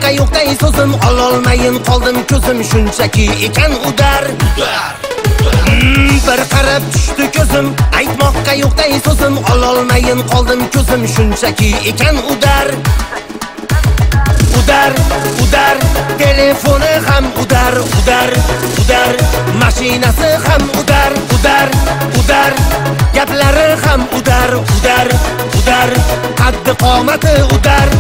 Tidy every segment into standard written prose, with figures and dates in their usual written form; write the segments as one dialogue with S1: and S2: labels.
S1: Aytmoqqa yo'qday so'zim, ololmayin qoldim ko'zim, shunchaki ekan udar. Bir qarab tushdi ko'zim, aytmoqqa yo'qday so'zim, ololmayin qoldim ko'zim, shunchaki ekan udar. Udar, udar, telefoni ham udar, udar, udar, mashinasi ham udar, udar, udar, gaplari ham udar, udar, udar, qaddi qomati udar.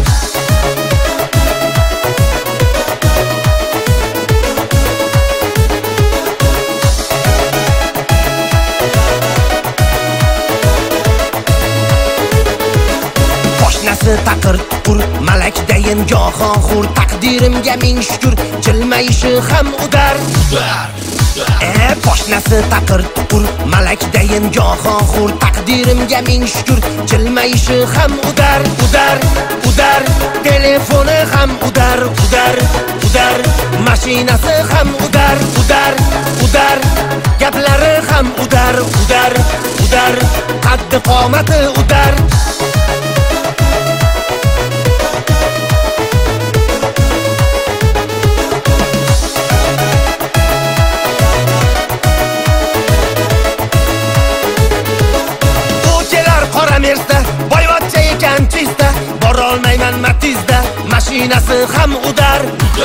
S1: Qo'shnasi taqir tuqur, malakdayin goho xur, taqdirimga ming shukr, jilmayishi ham udar. Qo'shnasi taqir tuqur, malakdayin goho xur, taqdirimga ming shukr, jilmayishi ham udar, udar, udar, telefoni ham udar, udar, udar, mashinasi ham udar, udar, udar, gaplari ham udar, udar, udar, qaddi qomati udar. Boyvachcha ekan chista, borolmayman Matizda, mashinasi ham udar.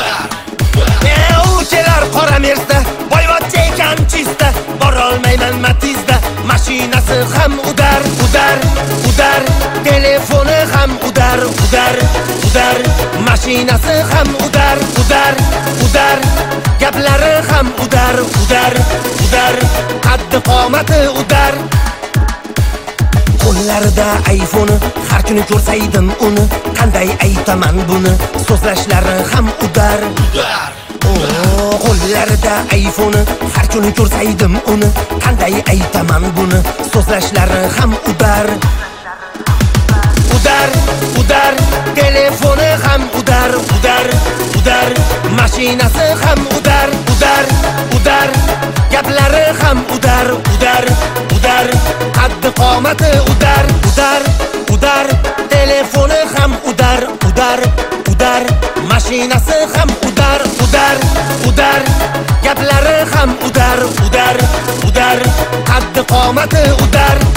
S1: U kelar qora Mersda, boyvachcha ekan chista, borolmayman Matizda, mashinasi ham udar, udar, udar, telefoni ham udar, udar, udar, mashinasi ham udar, udar, udar, gaplari ham udar, udar, udar, qaddi qomati udar. Qo'llarida iPhone, har kuni ko'rsaydim uni, qanday aytaman buni, so'zlashlari ham udar. Qo'llarida iPhone, har kuni ko'rsaydim uni, qanday aytaman buni, so'zlashlari ham udar. Udar, udar, telefoni ham udar, udar, udar, mashinasi ham udar, udar, udar, gaplari ham udar, udar, udar, qaddi qomati udar, udar, udar, telefoni ham udar, udar, udar, mashinasi ham udar, udar, udar, gaplari ham udar, udar, udar, qaddi qomati udar.